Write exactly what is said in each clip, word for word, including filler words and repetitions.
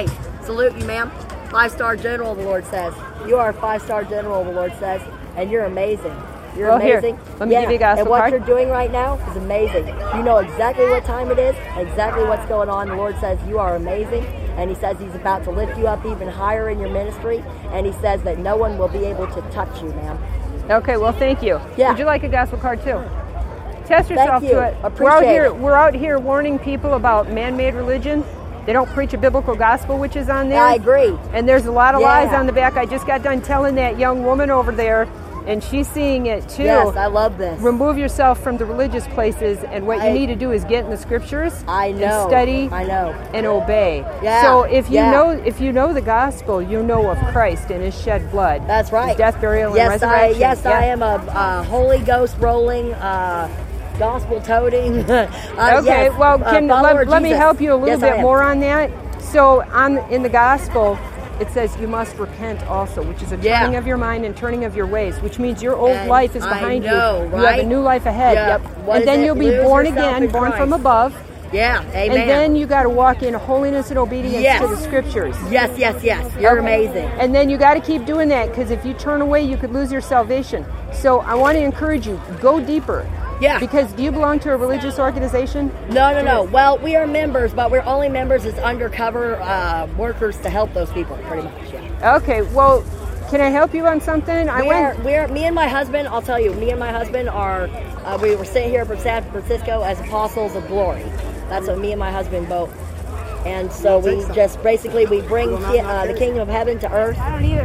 Hey, salute you, ma'am. Five-star general, the Lord says. You are a five-star general, the Lord says, and you're amazing. You're well, amazing. Here, let me yeah. give you a gospel And what card. you're doing right now is amazing. You know exactly what time it is, exactly what's going on. The Lord says you are amazing, and He says He's about to lift you up even higher in your ministry, and He says that no one will be able to touch you, ma'am. Okay, well, thank you. Yeah. Would you like a gospel card too? Test yourself Thank you. to it. Appreciate we're out here. it. We're out here warning people about man-made religion. They don't preach a biblical gospel, which is on there. I agree. And there's a lot of Yeah. lies on the back. I just got done telling that young woman over there, and she's seeing it too. Yes, I love this. Remove yourself from the religious places, and what I- you need to do is get in the scriptures. I know. And study. I know. And obey. Yeah. So if you Yeah. know, if you know the gospel, you know of Christ and His shed blood. That's right. His death, burial, yes, and I, resurrection. yes, Yeah. I am a, a Holy Ghost rolling, uh, gospel toting. uh, Okay, yes, well, uh, can follower let, of let me Jesus. help you a little Yes, I bit am. more on that. So, on in the gospel, it says you must repent also, which is a Yeah. turning of your mind and turning of your ways, which means your old And life is I behind know, you. right? You have a new life ahead. Yeah. Yep. What And is then it? you'll be Lose born yourself again, in born from Christ. above. Yeah, amen. And then you got to walk in holiness and obedience Yes. to the scriptures. yes, yes, yes. You're Okay. amazing. And then you got to keep doing that, because if you turn away, you could lose your salvation. So I want to encourage you, go deeper. Yeah. Because do you belong to a religious organization? No, no, no. Well, we are members, but we're only members as undercover uh, workers to help those people, pretty much. Yeah. Okay, well, can I help you on something? I We went. are, we're, me and my husband, I'll tell you, me and my husband are, uh, we were sitting here from San Francisco as apostles of glory. That's what me and my husband both. And so we just basically, we bring ki- uh, the kingdom of heaven to earth,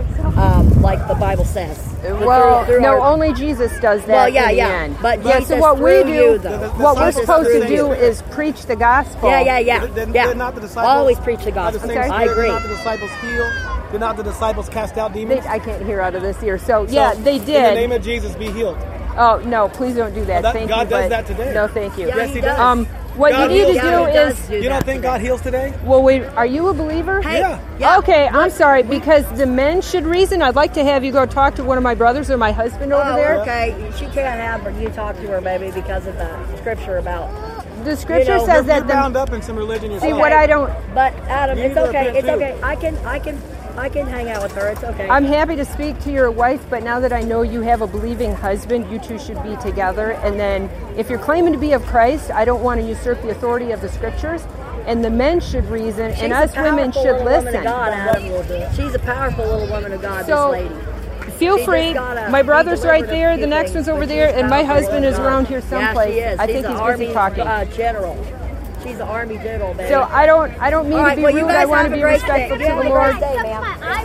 um, like the Bible says. Well, Through- through no, our- only Jesus does that. Well, yeah, in the yeah. end. But yeah, Jesus so what we through do, you, though. what we're Jesus supposed to through do you. is preach the gospel. Yeah, yeah, yeah. Then, yeah. then not the disciples. Always preach the By the gospel. same Okay. I Spirit, agree. Did not the disciples heal? Did not the disciples cast out They, demons? I can't hear out of this ear. So, So, yeah, they In the did. name of Jesus, be healed. Oh no, please don't do that. Well, that- thank God you. does but that today. No, thank you. Yeah, Yes, he he does. does. Um, what God you need to heals. do Yeah, he does is, do You that don't think today. God heals today? well, wait, are you a believer? Hey, Yeah. yeah. Okay, I'm sorry, because the men should reason. I'd like to have you go talk to one of my brothers or my husband over Oh, there. okay. She can't have her. You talk to her, baby, because of the scripture about. The scripture You know, says You're that the, bound up in some religion see yourself. what I don't. But Adam, You it's need to okay. repent, It's too. okay. I can, I can, I can hang out with her. It's okay. I'm happy to speak to your wife, but now that I know you have a believing husband, you two should be together. And then, if you're claiming to be of Christ, I don't want to usurp the authority of the scriptures. And the men should reason, She's and a us women powerful should little woman listen. of God, Adam. She's a powerful little woman of God. So, this lady. Feel She free. just gotta My be brother's right delivered of there. a The few next things, one's over but there, she's and my powerful husband little is God. around here someplace. Yeah, she is. I She's think an he's army, busy talking. Uh, general. She's an army general, baby. So I don't, I don't mean All to right, be well, you rude. guys I want have to a be great respectful day. to You have the a Lord. great day, ma'am.